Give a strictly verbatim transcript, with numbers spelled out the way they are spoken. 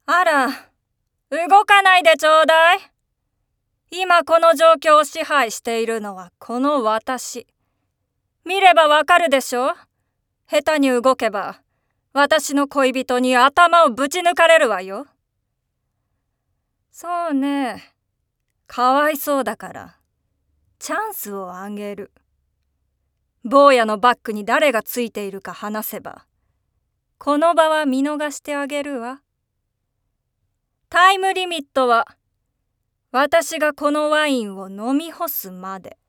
あら、動かないでちょうだい。今この状況を支配しているのはこの私。見ればわかるでしょ。下手に動けば私の恋人に頭をぶち抜かれるわよ。そうね、かわいそうだからチャンスをあげる。坊やのバッグに誰がついているか話せばこの場は見逃してあげるわ。タイムリミットは私がこのワインを飲み干すまで。